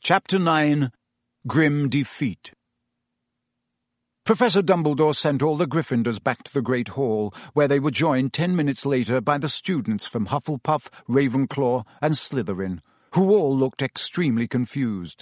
Chapter 9. Grim Defeat. Professor Dumbledore sent all the Gryffindors back to the Great Hall, where they were joined 10 minutes later by the students from Hufflepuff, Ravenclaw, and Slytherin, who all looked extremely confused.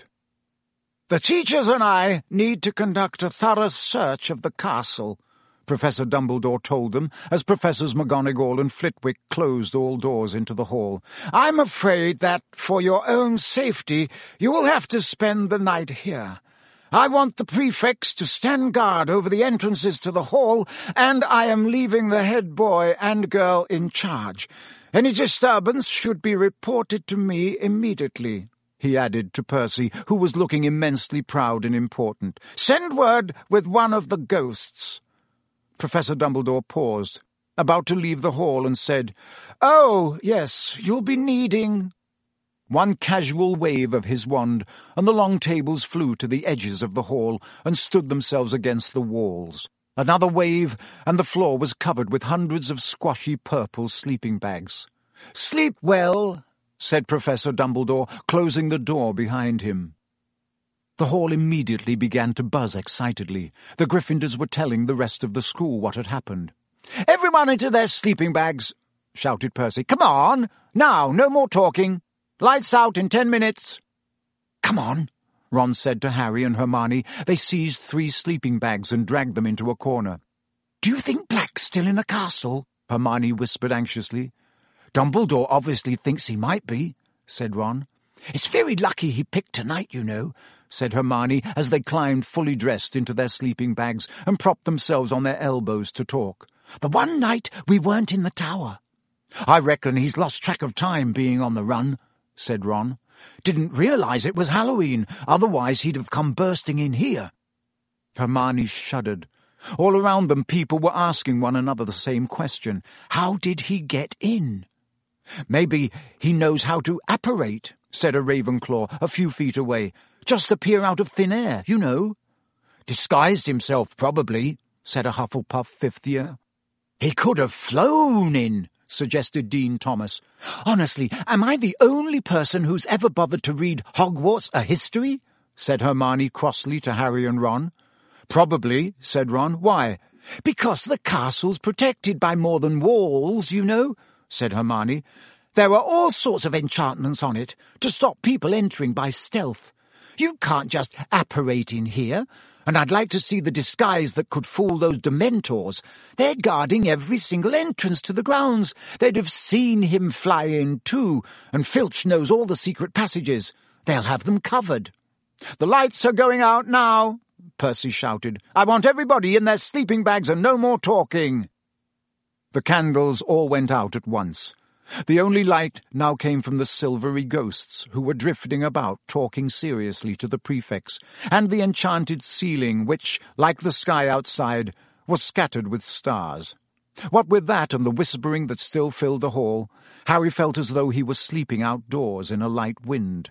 "The teachers and I need to conduct a thorough search of the castle," Professor Dumbledore told them as Professors McGonagall and Flitwick closed all doors into the hall. "I'm afraid that, for your own safety, you will have to spend the night here. I want the prefects to stand guard over the entrances to the hall, and I am leaving the head boy and girl in charge. Any disturbance should be reported to me immediately," he added to Percy, who was looking immensely proud and important. "Send word with one of the ghosts." Professor Dumbledore paused, about to leave the hall, and said, "Oh, yes, you'll be needing—" One casual wave of his wand, and the long tables flew to the edges of the hall and stood themselves against the walls. Another wave, and the floor was covered with hundreds of squashy purple sleeping bags. "Sleep well," said Professor Dumbledore, closing the door behind him. The hall immediately began to buzz excitedly. The Gryffindors were telling the rest of the school what had happened. "Everyone into their sleeping bags," shouted Percy. "Come on! Now, no more talking. Lights out in 10 minutes. "Come on," Ron said to Harry and Hermione. They seized 3 sleeping bags and dragged them into a corner. "Do you think Black's still in the castle?" Hermione whispered anxiously. "Dumbledore obviously thinks he might be," said Ron. "It's very lucky he picked tonight, you know," said Hermione, as they climbed fully dressed into their sleeping bags and propped themselves on their elbows to talk. "The one night we weren't in the tower." "I reckon he's lost track of time being on the run," said Ron. "Didn't realize it was Halloween, otherwise he'd have come bursting in here." Hermione shuddered. All around them people were asking one another the same question. How did he get in? "Maybe he knows how to apparate," said a Ravenclaw a few feet away. "Just appear out of thin air, you know." "Disguised himself, probably," said a Hufflepuff 5th year. "He could have flown in," suggested Dean Thomas. "Honestly, am I the only person who's ever bothered to read Hogwarts a history?" said Hermione crossly to Harry and Ron. "Probably," said Ron. "Why?" "Because the castle's protected by more than walls, you know," said Hermione. "There are all sorts of enchantments on it to stop people entering by stealth. You can't just apparate in here, and I'd like to see the disguise that could fool those Dementors. They're guarding every single entrance to the grounds. They'd have seen him fly in too, and Filch knows all the secret passages. They'll have them covered." "The lights are going out now," Percy shouted. "I want everybody in their sleeping bags and no more talking." The candles all went out at once. The only light now came from the silvery ghosts who were drifting about talking seriously to the prefects, and the enchanted ceiling which, like the sky outside, was scattered with stars. What with that and the whispering that still filled the hall, Harry felt as though he was sleeping outdoors in a light wind.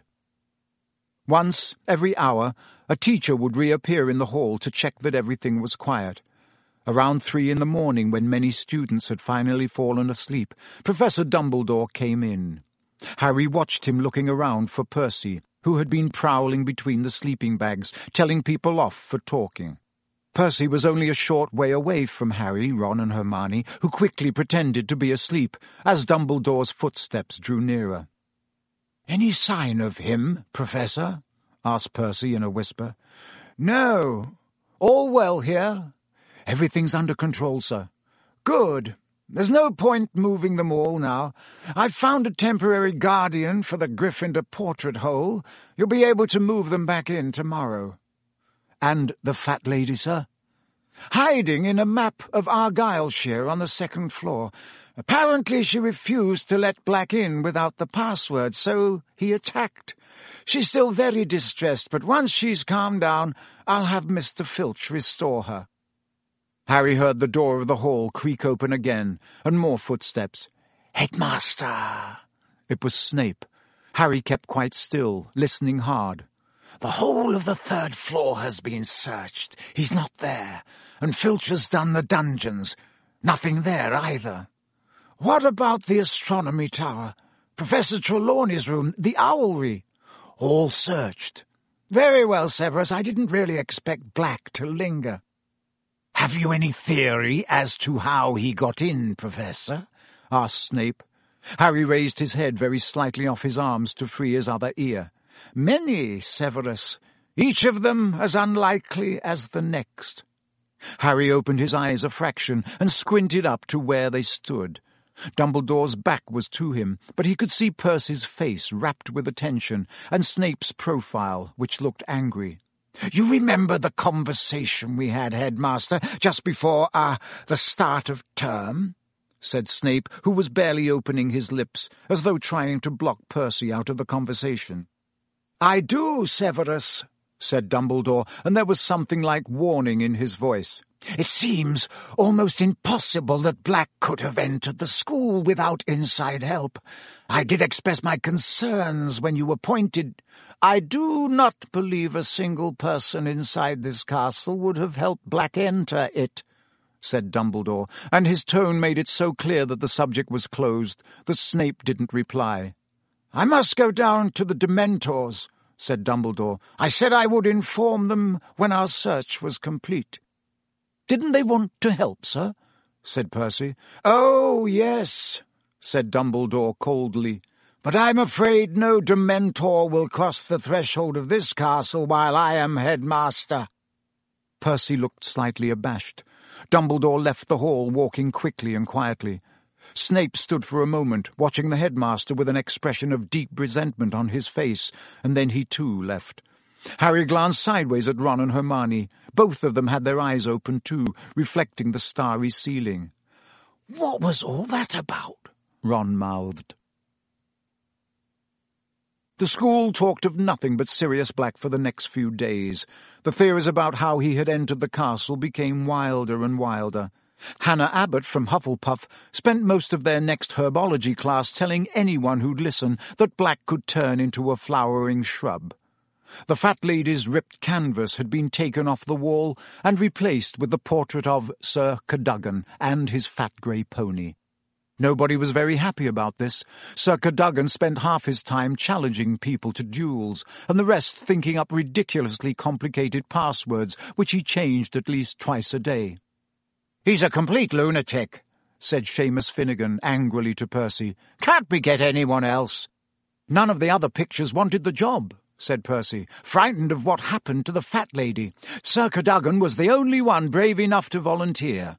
Once every hour, a teacher would reappear in the hall to check that everything was quiet. Around 3 in the morning, when many students had finally fallen asleep, Professor Dumbledore came in. Harry watched him looking around for Percy, who had been prowling between the sleeping bags, telling people off for talking. Percy was only a short way away from Harry, Ron and Hermione, who quickly pretended to be asleep as Dumbledore's footsteps drew nearer. "Any sign of him, Professor?" asked Percy in a whisper. "No. All well here. Everything's under control, sir." "Good. There's no point moving them all now. I've found a temporary guardian for the Gryffindor portrait hole. You'll be able to move them back in tomorrow." "And the fat lady, sir?" "Hiding in a map of Argyllshire on the 2nd floor. Apparently she refused to let Black in without the password, so he attacked. She's still very distressed, but once she's calmed down, I'll have Mr. Filch restore her." Harry heard the door of the hall creak open again, and more footsteps. "Headmaster!" It was Snape. Harry kept quite still, listening hard. "The whole of the 3rd floor has been searched. He's not there. And Filch has done the dungeons. Nothing there either." "What about the astronomy tower? Professor Trelawney's room, the owlry?" All searched. Very well, Severus. I didn't really expect Black to linger. Have you any theory as to how he got in, Professor? Asked Snape. Harry raised his head very slightly off his arms to free his other ear. Many, Severus. Each of them as unlikely as the next. Harry opened his eyes a fraction and squinted up to where they stood. Dumbledore's back was to him, but he could see Percy's face rapt with attention, and Snape's profile, which looked angry. You remember the conversation we had, Headmaster, just before, the start of term? Said Snape, who was barely opening his lips, as though trying to block Percy out of the conversation. I do, Severus, said Dumbledore, and there was something like warning in his voice. It seems almost impossible that Black could have entered the school without inside help. I did express my concerns when you appointed. I do not believe a single person inside this castle would have helped Black enter it, said Dumbledore, and his tone made it so clear that the subject was closed that Snape didn't reply. I must go down to the Dementors, said Dumbledore. I said I would inform them when our search was complete. Didn't they want to help, sir? Said Percy. Oh, yes, said Dumbledore coldly. But I'm afraid no Dementor will cross the threshold of this castle while I am headmaster. Percy looked slightly abashed. Dumbledore left the hall, walking quickly and quietly. Snape stood for a moment, watching the headmaster with an expression of deep resentment on his face, and then he too left. Harry glanced sideways at Ron and Hermione. Both of them had their eyes open too, reflecting the starry ceiling. What was all that about? Ron mouthed. The school talked of nothing but Sirius Black for the next few days. The theories about how he had entered the castle became wilder and wilder. Hannah Abbott from Hufflepuff spent most of their next herbology class telling anyone who'd listen that Black could turn into a flowering shrub. The fat lady's ripped canvas had been taken off the wall and replaced with the portrait of Sir Cadogan and his fat grey pony. Nobody was very happy about this. Sir Cadogan spent half his time challenging people to duels, and the rest thinking up ridiculously complicated passwords which he changed at least twice a day. "He's a complete lunatic," said Seamus Finnegan angrily to Percy. "Can't we get anyone else?" "None of the other pictures wanted the job," said Percy, frightened of what happened to the fat lady. "Sir Cadogan was the only one brave enough to volunteer."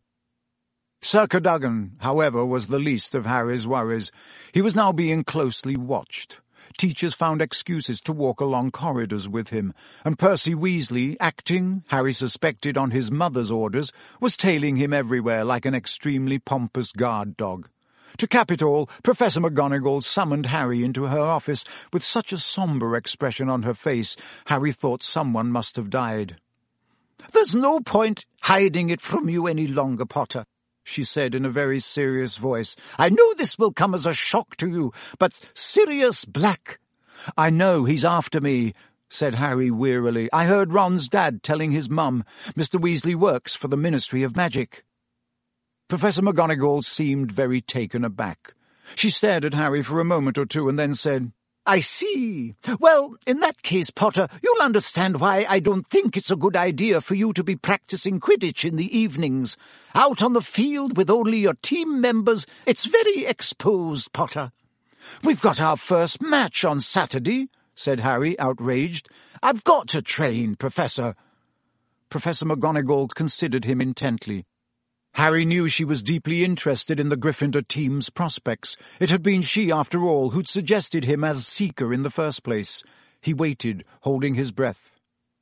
Sir Cadogan, however, was the least of Harry's worries. He was now being closely watched. Teachers found excuses to walk along corridors with him, and Percy Weasley, acting, Harry suspected, on his mother's orders, was tailing him everywhere like an extremely pompous guard dog. To cap it all, Professor McGonagall summoned Harry into her office with such a sombre expression on her face, Harry thought someone must have died. "There's no point hiding it from you any longer, Potter," she said in a very serious voice. "I know this will come as a shock to you, but Sirius Black—" "I know he's after me," said Harry wearily. "I heard Ron's dad telling his mum. Mr. Weasley works for the Ministry of Magic." Professor McGonagall seemed very taken aback. She stared at Harry for a moment or two and then said, "I see. Well, in that case, Potter, you'll understand why I don't think it's a good idea for you to be practicing Quidditch in the evenings. Out on the field with only your team members, it's very exposed, Potter." "We've got our first match on Saturday," said Harry, outraged. "I've got to train, Professor." Professor McGonagall considered him intently. Harry knew she was deeply interested in the Gryffindor team's prospects. It had been she, after all, who'd suggested him as seeker in the first place. He waited, holding his breath.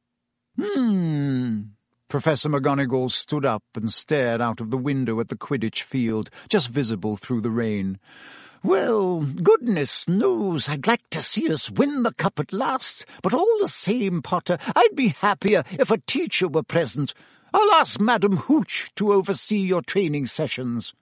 Professor McGonagall stood up and stared out of the window at the Quidditch field, just visible through the rain. "Well, goodness knows I'd like to see us win the cup at last, but all the same, Potter, I'd be happier if a teacher were present. I'll ask Madam Hooch to oversee your training sessions."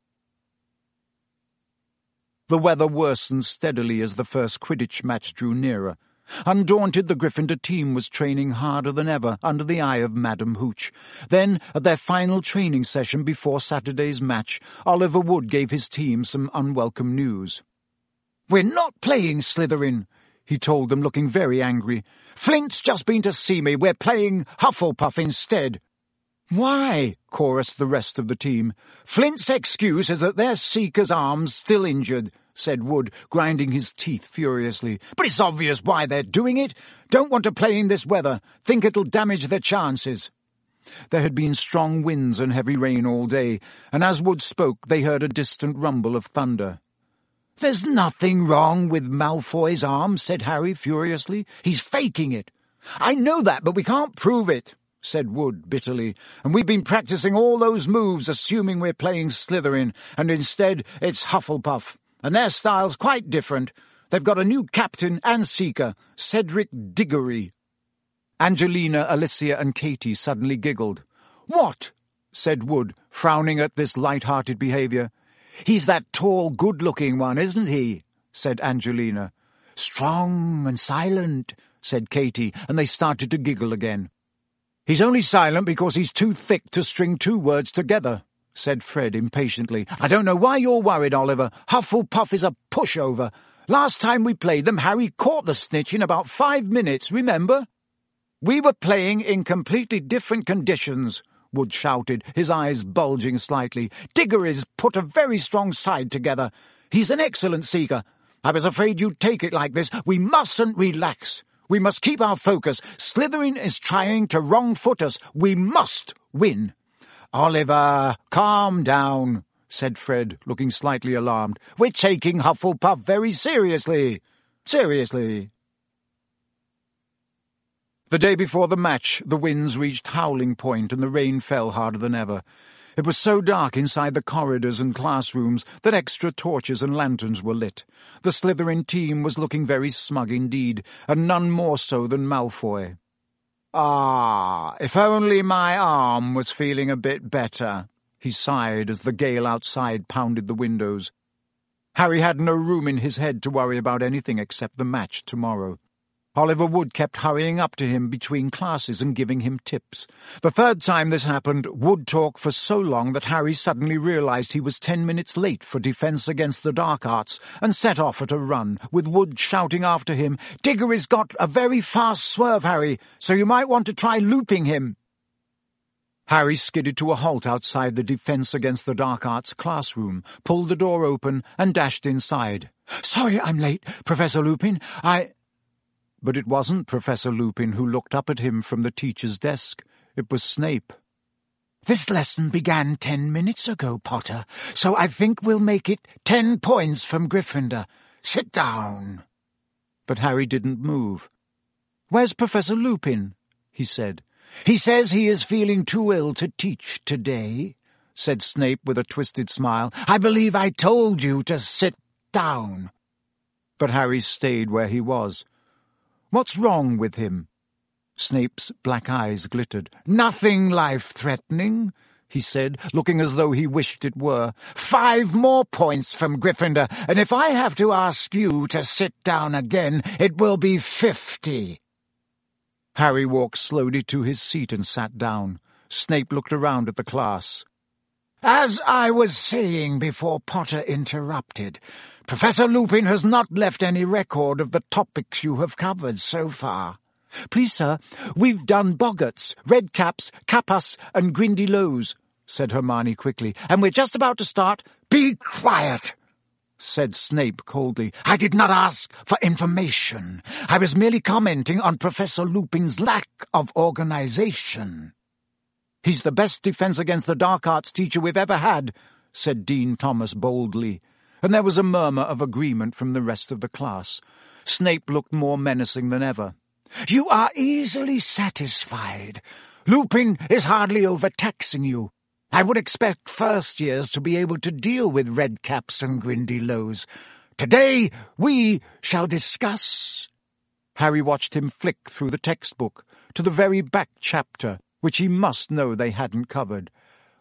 The weather worsened steadily as the first Quidditch match drew nearer. Undaunted, the Gryffindor team was training harder than ever under the eye of Madam Hooch. Then, at their final training session before Saturday's match, Oliver Wood gave his team some unwelcome news. "We're not playing Slytherin," he told them, looking very angry. "Flint's just been to see me. We're playing Hufflepuff instead." "Why?" chorused the rest of the team. "Flint's excuse is that their Seeker's arm's still injured," said Wood, grinding his teeth furiously. "But it's obvious why they're doing it. Don't want to play in this weather. Think it'll damage their chances." There had been strong winds and heavy rain all day, and as Wood spoke they heard a distant rumble of thunder. "There's nothing wrong with Malfoy's arm," said Harry furiously. "He's faking it." "I know that, but we can't prove it," said Wood bitterly. "And we've been practicing all those moves assuming we're playing Slytherin, and instead it's Hufflepuff. And their style's quite different. They've got a new captain and seeker, Cedric Diggory." Angelina, Alicia and Katie suddenly giggled. "What?" said Wood, frowning at this light-hearted behaviour. "He's that tall, good-looking one, isn't he?" said Angelina. "Strong and silent," said Katie, and they started to giggle again. "He's only silent because he's too thick to string two words together," said Fred impatiently. "I don't know why you're worried, Oliver. Hufflepuff is a pushover. Last time we played them, Harry caught the snitch in about 5 minutes, remember?" "We were playing in completely different conditions," Wood shouted, his eyes bulging slightly. "Diggory's put a very strong side together. He's an excellent seeker. I was afraid you'd take it like this. We mustn't relax. We must keep our focus. Slytherin is trying to wrong-foot us. We must win." "Oliver, calm down," said Fred, looking slightly alarmed. "We're taking Hufflepuff very seriously. Seriously." The day before the match, the winds reached howling point and the rain fell harder than ever. It was so dark inside the corridors and classrooms that extra torches and lanterns were lit. The Slytherin team was looking very smug indeed, and none more so than Malfoy. "Ah, if only my arm was feeling a bit better," he sighed as the gale outside pounded the windows. Harry had no room in his head to worry about anything except the match tomorrow. Oliver Wood kept hurrying up to him between classes and giving him tips. The third time this happened, Wood talked for so long that Harry suddenly realized he was 10 minutes late for Defense Against the Dark Arts and set off at a run, with Wood shouting after him, "Diggory's got a very fast swerve, Harry, so you might want to try looping him." Harry skidded to a halt outside the Defense Against the Dark Arts classroom, pulled the door open and dashed inside. "Sorry I'm late, Professor Lupin. But it wasn't Professor Lupin who looked up at him from the teacher's desk. It was Snape. "This lesson began 10 minutes ago, Potter, so I think we'll make it 10 points from Gryffindor. Sit down." But Harry didn't move. "Where's Professor Lupin?" he said. "He says he is feeling too ill to teach today," said Snape with a twisted smile. "I believe I told you to sit down." But Harry stayed where he was. "What's wrong with him?" Snape's black eyes glittered. "Nothing life-threatening," he said, looking as though he wished it were. 5 more points from Gryffindor, and if I have to ask you to sit down again, it will be 50. Harry walked slowly to his seat and sat down. Snape looked around at the class. "As I was saying before Potter interrupted, Professor Lupin has not left any record of the topics you have covered so far." "Please, sir, we've done Boggarts, Redcaps, Kappas, and Grindylows," said Hermione quickly, "and we're just about to start—" "Be quiet," said Snape coldly. "I did not ask for information. I was merely commenting on Professor Lupin's lack of organization." "He's the best Defense Against the Dark Arts teacher we've ever had," said Dean Thomas boldly, and there was a murmur of agreement from the rest of the class. Snape looked more menacing than ever. "You are easily satisfied. Lupin is hardly overtaxing you. I would expect first-years to be able to deal with Redcaps and Grindylows. Today we shall discuss—" Harry watched him flick through the textbook to the very back chapter, which he must know they hadn't covered.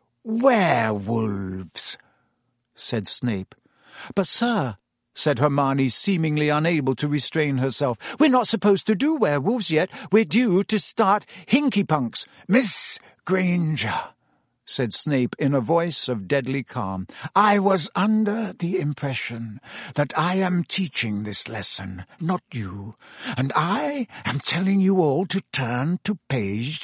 "Werewolves," said Snape. "But, sir," said Hermione, seemingly unable to restrain herself, "we're not supposed to do werewolves yet. We're due to start Hinkypunks." "Miss Granger," said Snape in a voice of deadly calm. "I was under the impression that I am teaching this lesson, not you, and I am telling you all to turn to page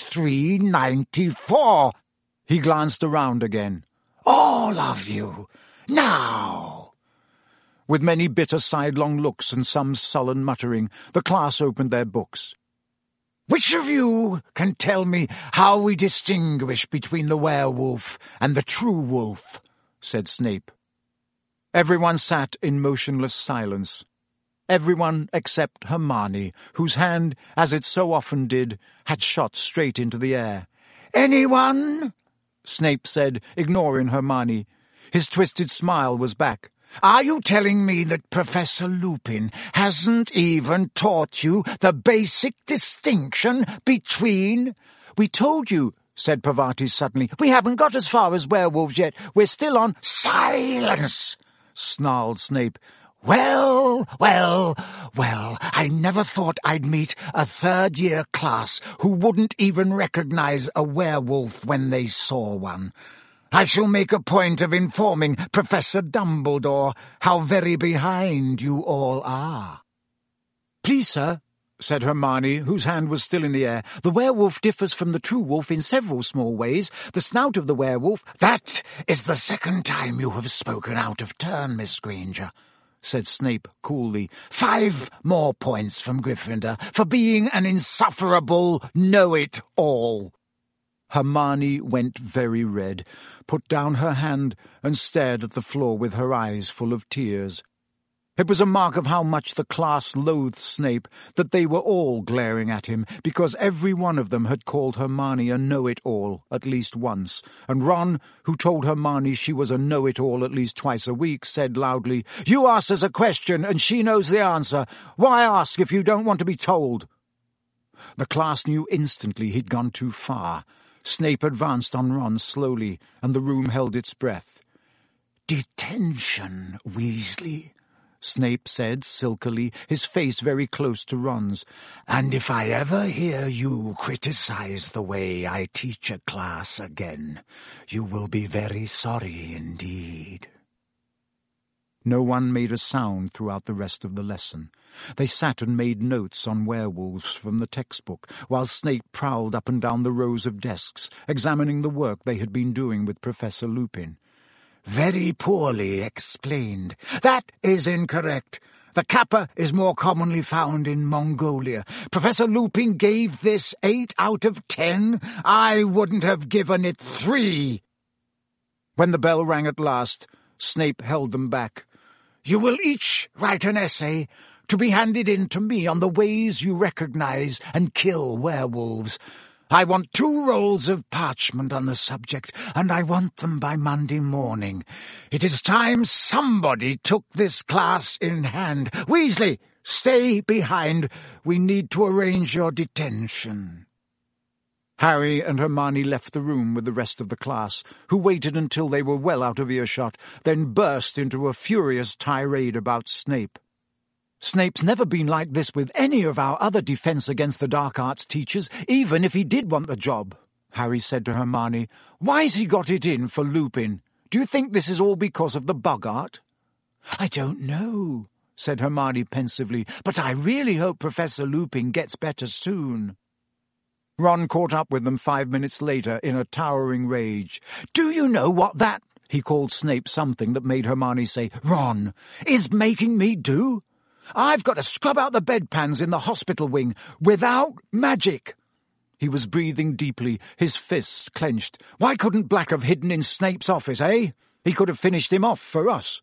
394. He glanced around again. "All of you, now!" With many bitter sidelong looks and some sullen muttering, the class opened their books. "Which of you can tell me how we distinguish between the werewolf and the true wolf?" said Snape. Everyone sat in motionless silence. Everyone except Hermione, whose hand, as it so often did, had shot straight into the air. "Anyone?" Snape said, ignoring Hermione. His twisted smile was back. "Are you telling me that Professor Lupin hasn't even taught you the basic distinction between—" "We told you," said Parvati suddenly. "We haven't got as far as werewolves yet. We're still on—" "Silence!" snarled Snape. Well, I never thought I'd meet a third-year class who wouldn't even recognize a werewolf when they saw one. I shall make a point of informing Professor Dumbledore how very behind you all are." "Please, sir," said Hermione, whose hand was still in the air, "the werewolf differs from the true wolf in several small ways. The snout of the werewolf—" "That is the second time you have spoken out of turn, Miss Granger," said Snape coolly. 5 more points from Gryffindor for being an insufferable know-it-all." Hermione went very red, put down her hand, and stared at the floor with her eyes full of tears. It was a mark of how much the class loathed Snape that they were all glaring at him, because every one of them had called Hermione a know-it-all at least once, and Ron, who told Hermione she was a know-it-all at least twice a week, said loudly, "You asked us a question, and she knows the answer. Why ask if you don't want to be told?" The class knew instantly he'd gone too far. Snape advanced on Ron slowly, and the room held its breath. "Detention, Weasley," Snape said silkily, his face very close to Ron's. "And if I ever hear you criticize the way I teach a class again, you will be very sorry indeed." No one made a sound throughout the rest of the lesson. They sat and made notes on werewolves from the textbook, while Snape prowled up and down the rows of desks, examining the work they had been doing with Professor Lupin. "Very poorly explained. That is incorrect. The kappa is more commonly found in Mongolia. Professor Lupin gave this 8 out of 10. I wouldn't have given it 3. When the bell rang at last, Snape held them back. "You will each write an essay to be handed in to me on the ways you recognize and kill werewolves. I want 2 rolls of parchment on the subject, and I want them by Monday morning. It is time somebody took this class in hand. Weasley, stay behind. We need to arrange your detention." Harry and Hermione left the room with the rest of the class, who waited until they were well out of earshot, then burst into a furious tirade about Snape. "Snape's never been like this with any of our other Defense Against the Dark Arts teachers, even if he did want the job," Harry said to Hermione. "Why's he got it in for Lupin? Do you think this is all because of the Boggart?" "I don't know," said Hermione pensively, "but I really hope Professor Lupin gets better soon." Ron caught up with them 5 minutes later in a towering rage. "Do you know what that—" he called Snape something that made Hermione say, "Ron, is making me do? I've got to scrub out the bedpans in the hospital wing without magic." He was breathing deeply, his fists clenched. Why couldn't Black have hidden in Snape's office, eh? He could have finished him off for us.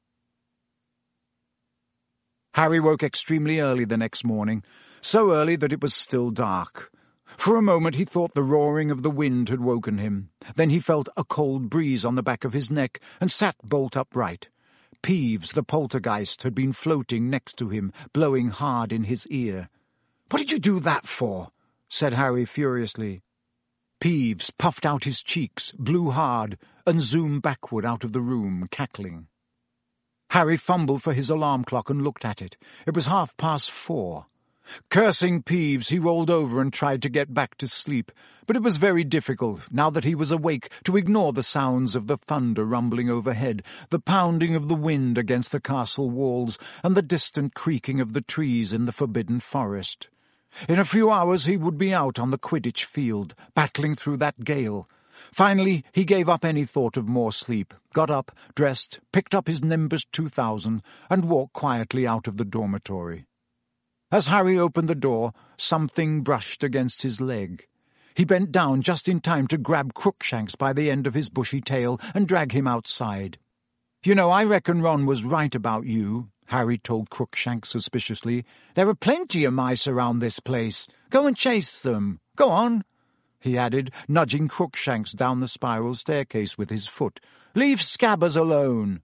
Harry woke extremely early the next morning, so early that it was still dark. For a moment he thought the roaring of the wind had woken him. Then he felt a cold breeze on the back of his neck and sat bolt upright. Peeves, the poltergeist, had been floating next to him, blowing hard in his ear. "What did you do that for?" said Harry furiously. Peeves puffed out his cheeks, blew hard, and zoomed backward out of the room, cackling. Harry fumbled for his alarm clock and looked at it. It was 4:30. Cursing Peeves, he rolled over and tried to get back to sleep, but it was very difficult, now that he was awake, to ignore the sounds of the thunder rumbling overhead, the pounding of the wind against the castle walls, and the distant creaking of the trees in the forbidden forest. In a few hours he would be out on the Quidditch field, battling through that gale. Finally, he gave up any thought of more sleep, got up, dressed, picked up his Nimbus 2000, and walked quietly out of the dormitory. As Harry opened the door, something brushed against his leg. He bent down just in time to grab Crookshanks by the end of his bushy tail and drag him outside. "You know, I reckon Ron was right about you," Harry told Crookshanks suspiciously. "There are plenty of mice around this place. Go and chase them. Go on," he added, nudging Crookshanks down the spiral staircase with his foot. "Leave Scabbers alone."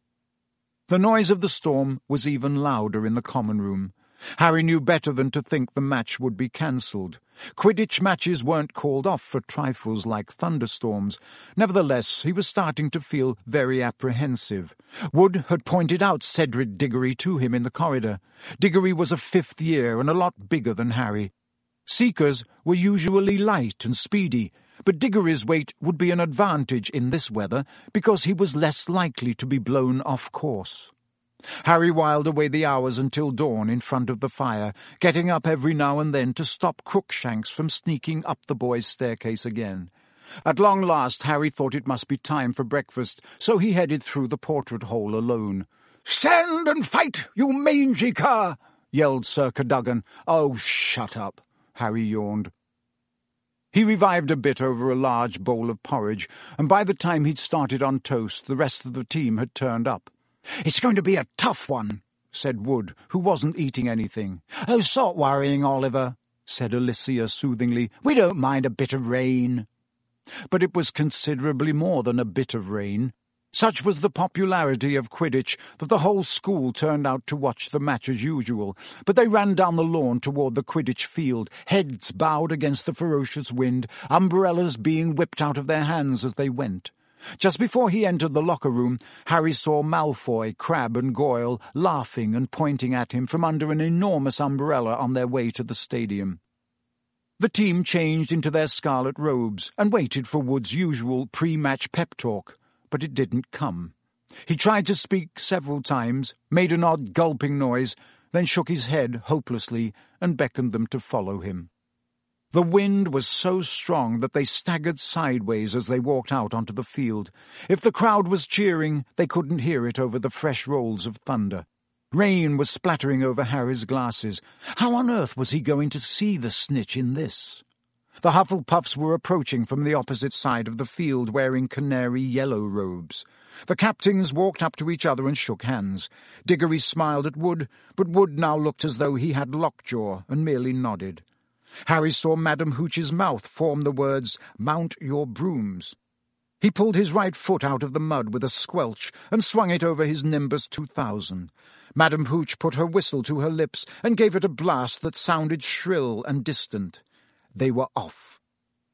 The noise of the storm was even louder in the common room. Harry knew better than to think the match would be cancelled. Quidditch matches weren't called off for trifles like thunderstorms. Nevertheless, he was starting to feel very apprehensive. Wood had pointed out Cedric Diggory to him in the corridor. Diggory was a 5th year and a lot bigger than Harry. Seekers were usually light and speedy, but Diggory's weight would be an advantage in this weather because he was less likely to be blown off course. Harry whiled away the hours until dawn in front of the fire, getting up every now and then to stop Crookshanks from sneaking up the boys' staircase again. At long last, Harry thought it must be time for breakfast, so he headed through the portrait hole alone. "Stand and fight, you mangy cur!" yelled Sir Cadogan. "Oh, shut up," Harry yawned. He revived a bit over a large bowl of porridge, and by the time he'd started on toast, the rest of the team had turned up. "It's going to be a tough one," said Wood, who wasn't eating anything. "Oh, stop worrying, Oliver," said Alicia soothingly. "We don't mind a bit of rain." But it was considerably more than a bit of rain. Such was the popularity of Quidditch that the whole school turned out to watch the match as usual, but they ran down the lawn toward the Quidditch field, heads bowed against the ferocious wind, umbrellas being whipped out of their hands as they went. Just before he entered the locker room, Harry saw Malfoy, Crabbe and Goyle laughing and pointing at him from under an enormous umbrella on their way to the stadium. The team changed into their scarlet robes and waited for Wood's usual pre-match pep talk, but it didn't come. He tried to speak several times, made an odd gulping noise, then shook his head hopelessly and beckoned them to follow him. The wind was so strong that they staggered sideways as they walked out onto the field. If the crowd was cheering, they couldn't hear it over the fresh rolls of thunder. Rain was splattering over Harry's glasses. How on earth was he going to see the snitch in this? The Hufflepuffs were approaching from the opposite side of the field wearing canary yellow robes. The captains walked up to each other and shook hands. Diggory smiled at Wood, but Wood now looked as though he had lockjaw and merely nodded. Harry saw Madam Hooch's mouth form the words, "Mount your brooms." He pulled his right foot out of the mud with a squelch and swung it over his Nimbus 2000. Madam Hooch put her whistle to her lips and gave it a blast that sounded shrill and distant. They were off.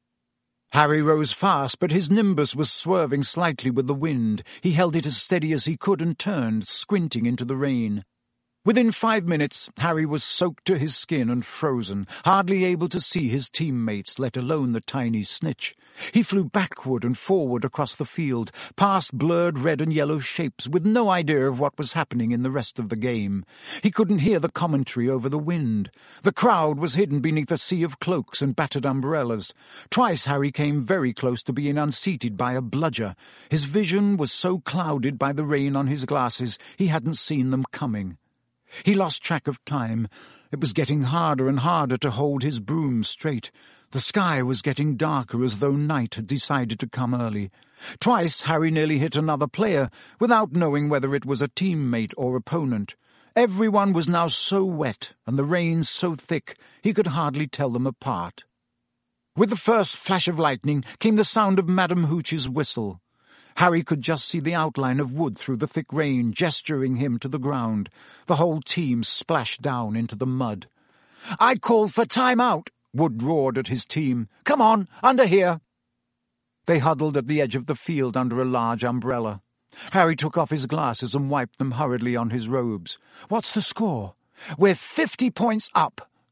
Harry rose fast, but his Nimbus was swerving slightly with the wind. He held it as steady as he could and turned, squinting into the rain. Within 5 minutes, Harry was soaked to his skin and frozen, hardly able to see his teammates, let alone the tiny snitch. He flew backward and forward across the field, past blurred red and yellow shapes, with no idea of what was happening in the rest of the game. He couldn't hear the commentary over the wind. The crowd was hidden beneath a sea of cloaks and battered umbrellas. Twice Harry came very close to being unseated by a bludger. His vision was so clouded by the rain on his glasses, he hadn't seen them coming. He lost track of time. It was getting harder and harder to hold his broom straight. The sky was getting darker as though night had decided to come early. Twice Harry nearly hit another player, without knowing whether it was a teammate or opponent. Everyone was now so wet, and the rain so thick, he could hardly tell them apart. With the first flash of lightning came the sound of Madam Hooch's whistle. Harry could just see the outline of Wood through the thick rain, gesturing him to the ground. The whole team splashed down into the mud. "I called for time out," Wood roared at his team. "Come on, under here." They huddled at the edge of the field under a large umbrella. Harry took off his glasses and wiped them hurriedly on his robes. "What's the score?" "We're 50 points up,"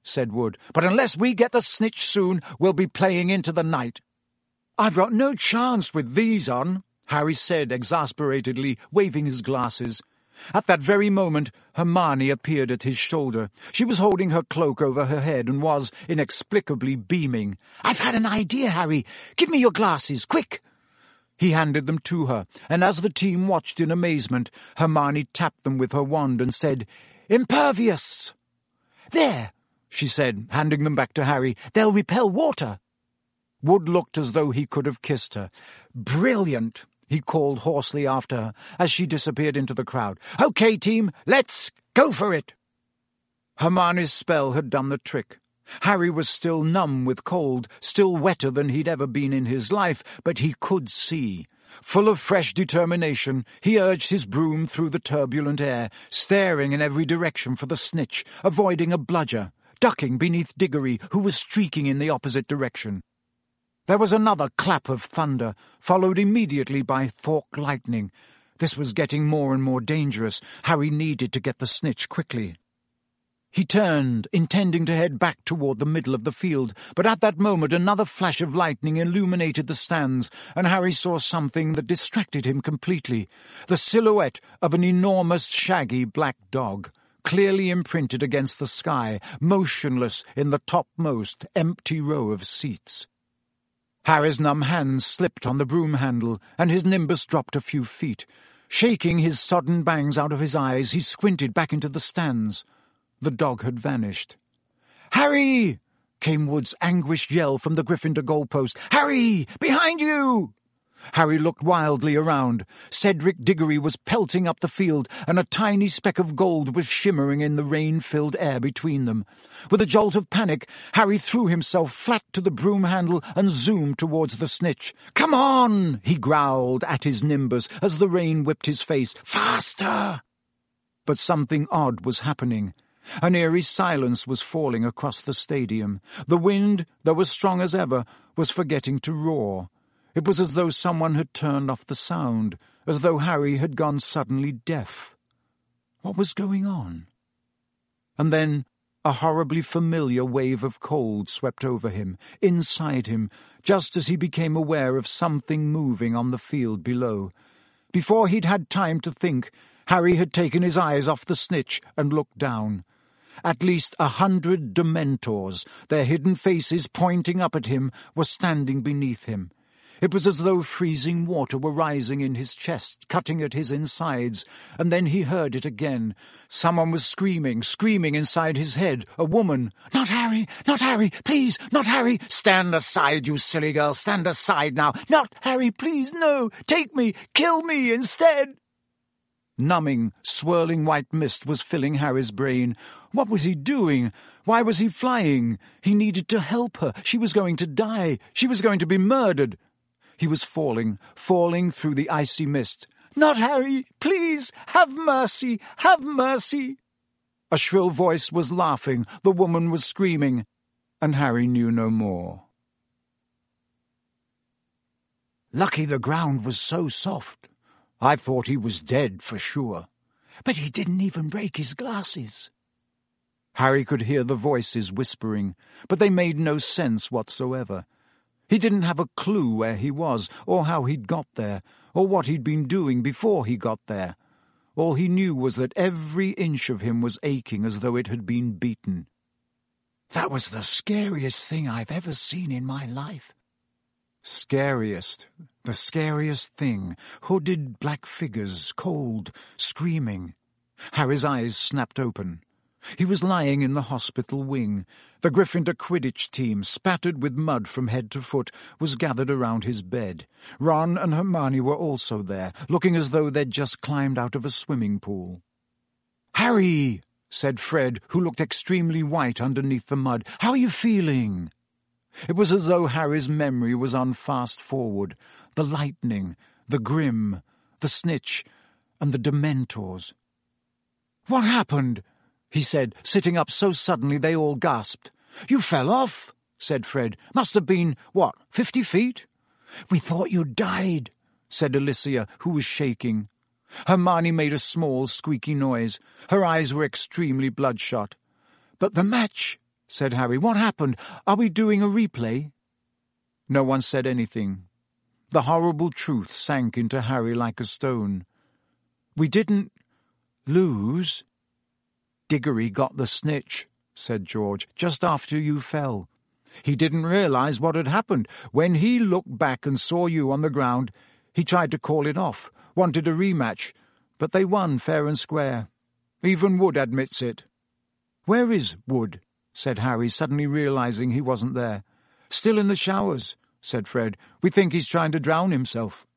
said Wood. "But unless we get the snitch soon, we'll be playing into the night." "I've got no chance with these on," Harry said exasperatedly, waving his glasses. At that very moment, Hermione appeared at his shoulder. She was holding her cloak over her head and was inexplicably beaming. "I've had an idea, Harry. Give me your glasses, quick!" He handed them to her, and as the team watched in amazement, Hermione tapped them with her wand and said, "Impervious!" "There," she said, handing them back to Harry. "They'll repel water." Wood looked as though he could have kissed her. "Brilliant!" he called hoarsely after her as she disappeared into the crowd. "Okay, team, let's go for it!" Hermione's spell had done the trick. Harry was still numb with cold, still wetter than he'd ever been in his life, but he could see. Full of fresh determination, he urged his broom through the turbulent air, staring in every direction for the snitch, avoiding a bludger, ducking beneath Diggory, who was streaking in the opposite direction. There was another clap of thunder, followed immediately by forked lightning. This was getting more and more dangerous. Harry needed to get the snitch quickly. He turned, intending to head back toward the middle of the field, but at that moment another flash of lightning illuminated the stands, and Harry saw something that distracted him completely. The silhouette of an enormous, shaggy black dog, clearly imprinted against the sky, motionless in the topmost, empty row of seats. Harry's numb hands slipped on the broom handle, and his nimbus dropped a few feet. Shaking his sodden bangs out of his eyes, he squinted back into the stands. The dog had vanished. "Harry!" came Wood's anguished yell from the Gryffindor goalpost. "Harry! Behind you!" Harry looked wildly around. Cedric Diggory was pelting up the field, and a tiny speck of gold was shimmering in the rain-filled air between them. With a jolt of panic, Harry threw himself flat to the broom handle and zoomed towards the snitch. "Come on!" he growled at his nimbus as the rain whipped his face. "Faster!" But something odd was happening. An eerie silence was falling across the stadium. The wind, though as strong as ever, was forgetting to roar. It was as though someone had turned off the sound, as though Harry had gone suddenly deaf. What was going on? And then a horribly familiar wave of cold swept over him, inside him, just as he became aware of something moving on the field below. Before he'd had time to think, Harry had taken his eyes off the snitch and looked down. At least 100 Dementors, their hidden faces pointing up at him, were standing beneath him. It was as though freezing water were rising in his chest, cutting at his insides, and then he heard it again. Someone was screaming inside his head. A woman. "Not Harry! Not Harry! Please, not Harry! Stand aside, you silly girl! Stand aside now! Not Harry! Please, no! Take me! Kill me instead!" Numbing, swirling white mist was filling Harry's brain. What was he doing? Why was he flying? He needed to help her. She was going to die. She was going to be murdered. He was falling through the icy mist. "Not Harry! Please! Have mercy! Have mercy!" A shrill voice was laughing, the woman was screaming, and Harry knew no more. "Lucky the ground was so soft. I thought he was dead for sure. But he didn't even break his glasses." Harry could hear the voices whispering, but they made no sense whatsoever. He didn't have a clue where he was, or how he'd got there, or what he'd been doing before he got there. All he knew was that every inch of him was aching as though it had been beaten. "That was the scariest thing I've ever seen in my life." Scariest, the scariest thing. Hooded black figures, cold, screaming. Harry's eyes snapped open. He was lying in the hospital wing. The Gryffindor Quidditch team, spattered with mud from head to foot, was gathered around his bed. Ron and Hermione were also there, looking as though they'd just climbed out of a swimming pool. "Harry," said Fred, who looked extremely white underneath the mud, "how are you feeling?" It was as though Harry's memory was on fast forward. The lightning, the Grim, the snitch, and the Dementors. "What happened?" he said, sitting up so suddenly they all gasped. "You fell off," said Fred. "Must have been, 50 feet?" "We thought you died," said Alicia, who was shaking. Hermione made a small, squeaky noise. Her eyes were extremely bloodshot. "But the match," said Harry. "What happened? Are we doing a replay?" No one said anything. The horrible truth sank into Harry like a stone. "We didn't lose." "Diggory got the snitch," said George, "just after you fell. He didn't realise what had happened. When he looked back and saw you on the ground, he tried to call it off, wanted a rematch, but they won fair and square. Even Wood admits it." "Where is Wood?" said Harry, suddenly realising he wasn't there. "Still in the showers," said Fred. "We think he's trying to drown himself."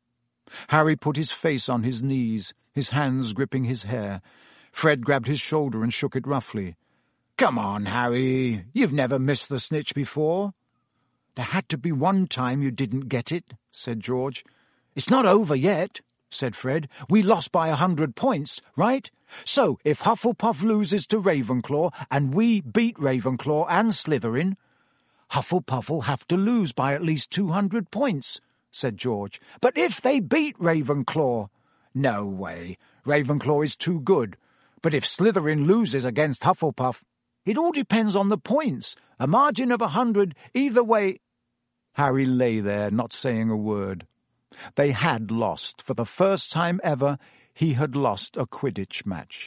Harry put his face on his knees, his hands gripping his hair. Fred grabbed his shoulder and shook it roughly. "Come on, Harry. You've never missed the snitch before." "There had to be one time you didn't get it," said George. "It's not over yet," said Fred. "We lost by 100 points, right? So, if Hufflepuff loses to Ravenclaw and we beat Ravenclaw and Slytherin, Hufflepuff will have to lose by at least 200 points, said George. "But if they beat Ravenclaw—" "No way. Ravenclaw is too good. But if Slytherin loses against Hufflepuff, it all depends on the points. A margin of 100 either way." Harry lay there, not saying a word. They had lost. For the first time ever, he had lost a Quidditch match.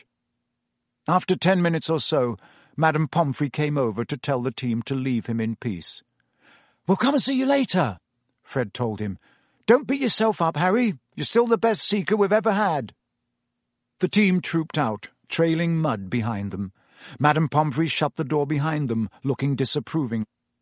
After 10 minutes or so, Madame Pomfrey came over to tell the team to leave him in peace. "We'll come and see you later," Fred told him. "Don't beat yourself up, Harry. You're still the best seeker we've ever had." The team trooped out, trailing mud behind them. Madame Pomfrey shut the door behind them, looking disapproving.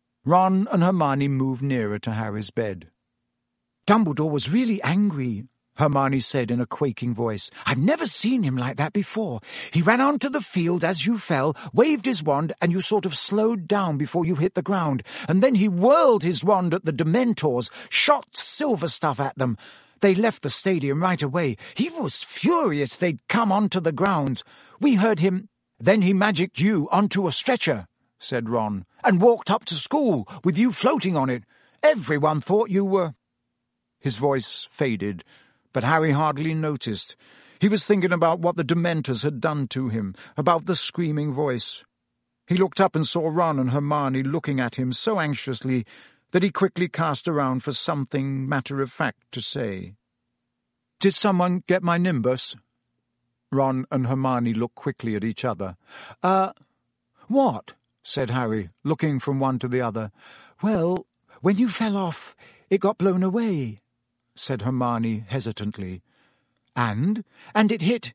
Ron and Hermione moved nearer to Harry's bed. "Dumbledore was really angry," Hermione said in a quaking voice. "I've never seen him like that before. He ran onto the field as you fell, waved his wand, and you sort of slowed down before you hit the ground. And then he whirled his wand at the Dementors, shot silver stuff at them. They left the stadium right away. He was furious they'd come onto the grounds. We heard him. Then he magicked you onto a stretcher," said Ron, "and walked up to school with you floating on it. Everyone thought you were—" His voice faded, but Harry hardly noticed. He was thinking about what the Dementors had done to him, about the screaming voice. He looked up and saw Ron and Hermione looking at him so anxiously that he quickly cast around for something matter-of-fact to say. "Did someone get my Nimbus?" Ron and Hermione looked quickly at each other. What?" said Harry, looking from one to the other. "Well, when you fell off, it got blown away," said Hermione hesitantly. And it hit,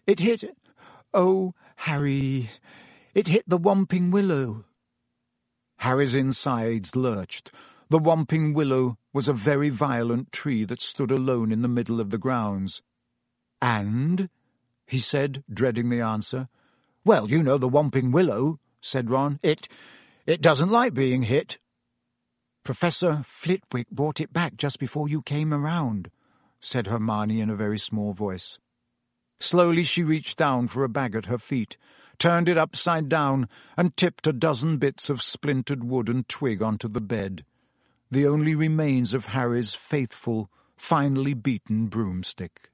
oh, Harry, it hit the Whomping Willow." Harry's insides lurched. The Whomping Willow was a very violent tree that stood alone in the middle of the grounds. "And?" he said, dreading the answer. "Well, you know the Whomping Willow," said Ron. It doesn't like being hit." "Professor Flitwick brought it back just before you came around," said Hermione in a very small voice. Slowly she reached down for a bag at her feet, turned it upside down, and tipped a dozen bits of splintered wood and twig onto the bed, the only remains of Harry's faithful, finely beaten broomstick.